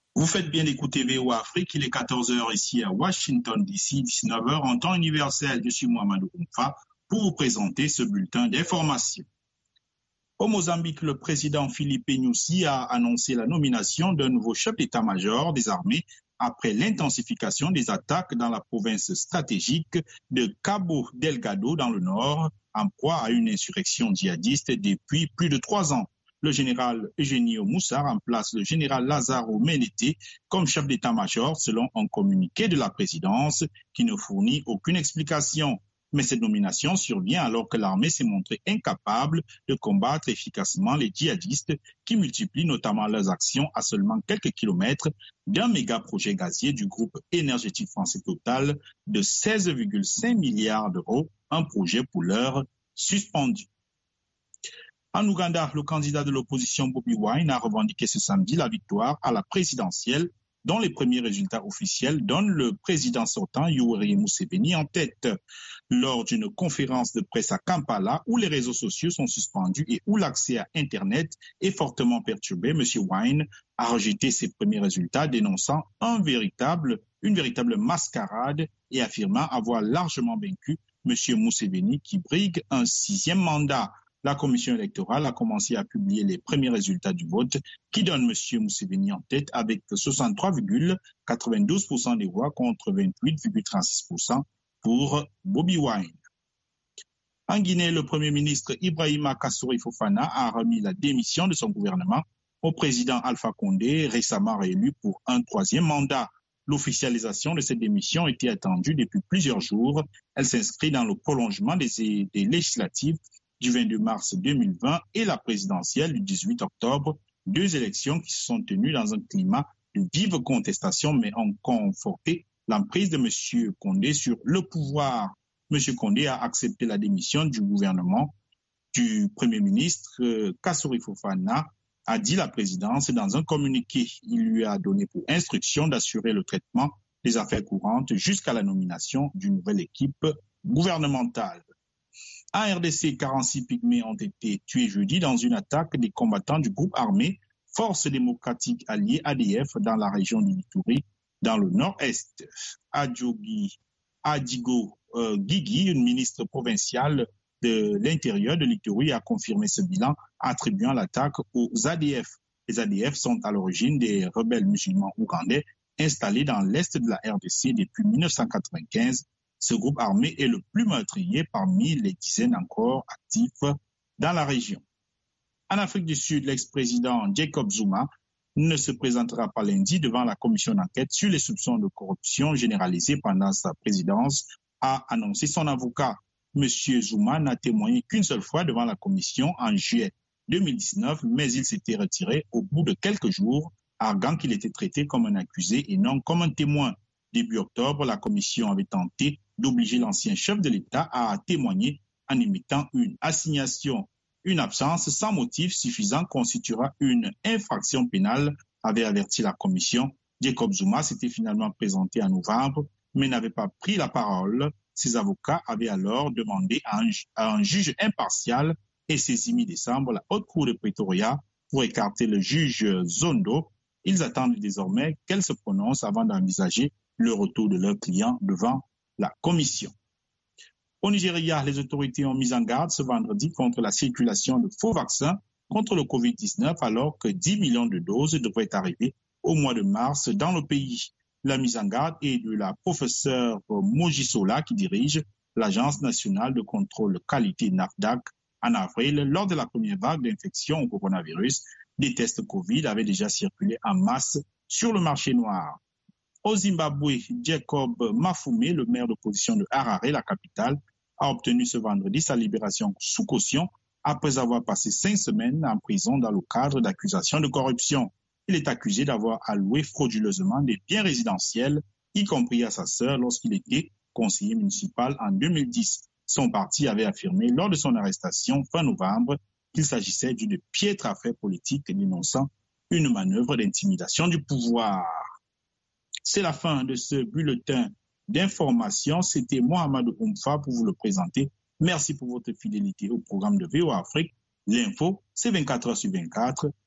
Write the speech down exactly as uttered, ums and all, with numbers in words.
Vous faites bien d'écouter V O A Afrique, il est quatorze heures ici à Washington D C, dix-neuf heures en temps universel. Je suis Mohamed Oumfa pour vous présenter ce bulletin d'information. Au Mozambique, le président Philippe Nyusi a annoncé la nomination d'un nouveau chef d'état-major des armées après l'intensification des attaques dans la province stratégique de Cabo Delgado dans le nord, en proie à une insurrection djihadiste depuis plus de trois ans. Le général Eugenio Moussa remplace le général Lazaro Menete comme chef d'état-major selon un communiqué de la présidence qui ne fournit aucune explication. Mais cette nomination survient alors que l'armée s'est montrée incapable de combattre efficacement les djihadistes qui multiplient notamment leurs actions à seulement quelques kilomètres d'un méga projet gazier du groupe énergétique français Total de seize virgule cinq milliards d'euros, un projet pour l'heure suspendu. En Ouganda, le candidat de l'opposition Bobi Wine a revendiqué ce samedi la victoire à la présidentielle, dont les premiers résultats officiels donnent le président sortant Yoweri Museveni en tête. Lors d'une conférence de presse à Kampala, où les réseaux sociaux sont suspendus et où l'accès à Internet est fortement perturbé, M. Wine a rejeté ses premiers résultats, dénonçant un véritable, une véritable mascarade et affirmant avoir largement vaincu M. Museveni qui brigue un sixième mandat. La commission électorale a commencé à publier les premiers résultats du vote qui donnent M. Museveni en tête avec soixante-trois virgule quatre-vingt-douze pour cent des voix contre vingt-huit virgule trente-six pour cent pour Bobi Wine. En Guinée, le Premier ministre Ibrahima Kassory Fofana a remis la démission de son gouvernement au président Alpha Condé, récemment réélu pour un troisième mandat. L'officialisation de cette démission était attendue depuis plusieurs jours. Elle s'inscrit dans le prolongement des, des législatives du vingt-deux mars deux mille vingt et la présidentielle du dix-huit octobre, deux élections qui se sont tenues dans un climat de vive contestation mais ont conforté l'emprise de M. Condé sur le pouvoir. M. Condé a accepté la démission du gouvernement du Premier ministre euh, Kassory Fofana, a dit la présidence dans un communiqué. Il lui a donné pour instruction d'assurer le traitement des affaires courantes jusqu'à la nomination d'une nouvelle équipe gouvernementale. En R D C, quarante-six pygmées ont été tués jeudi dans une attaque des combattants du groupe armé Force démocratique alliée A D F dans la région du Ituri, dans le nord-est. Adjogi Adigo euh, Guigui, une ministre provinciale de l'Intérieur de l'Ituri, a confirmé ce bilan, attribuant l'attaque aux A D F. Les A D F sont à l'origine des rebelles musulmans ougandais installés dans l'est de la R D C depuis mille neuf cent quatre-vingt-quinze. Ce groupe armé est le plus meurtrier parmi les dizaines encore actifs dans la région. En Afrique du Sud, l'ex-président Jacob Zuma ne se présentera pas lundi devant la commission d'enquête sur les soupçons de corruption généralisés pendant sa présidence, a annoncé son avocat. Monsieur Zuma n'a témoigné qu'une seule fois devant la commission en juillet deux mille dix-neuf, mais il s'était retiré au bout de quelques jours, arguant qu'il était traité comme un accusé et non comme un témoin. Début octobre, la commission avait tenté d'obliger l'ancien chef de l'État à témoigner en imitant une assignation. Une absence sans motif suffisant constituera une infraction pénale, avait averti la commission. Jacob Zuma s'était finalement présenté en novembre, mais n'avait pas pris la parole. Ses avocats avaient alors demandé à un, à un juge impartial et saisi mi-décembre la haute cour de Pretoria pour écarter le juge Zondo. Ils attendent désormais qu'elle se prononce avant d'envisager le retour de leurs clients devant la commission. Au Nigeria, les autorités ont mis en garde ce vendredi contre la circulation de faux vaccins contre le covid dix-neuf alors que dix millions de doses devraient arriver au mois de mars dans le pays. La mise en garde est de la professeure Mojisola qui dirige l'Agence nationale de contrôle qualité NAFDAC. En avril, lors de la première vague d'infection au coronavirus, des tests Covid avaient déjà circulé en masse sur le marché noir. Au Zimbabwe, Jacob Mafume, le maire d'opposition de Harare, la capitale, a obtenu ce vendredi sa libération sous caution après avoir passé cinq semaines en prison dans le cadre d'accusations de corruption. Il est accusé d'avoir alloué frauduleusement des biens résidentiels, y compris à sa sœur lorsqu'il était conseiller municipal en deux mille dix. Son parti avait affirmé lors de son arrestation fin novembre qu'il s'agissait d'une piètre affaire politique dénonçant une manœuvre d'intimidation du pouvoir. C'est la fin de ce bulletin d'information. C'était Mohamed Oumfa pour vous le présenter. Merci pour votre fidélité au programme de V O A Afrique. L'info, c'est vingt-quatre heures sur vingt-quatre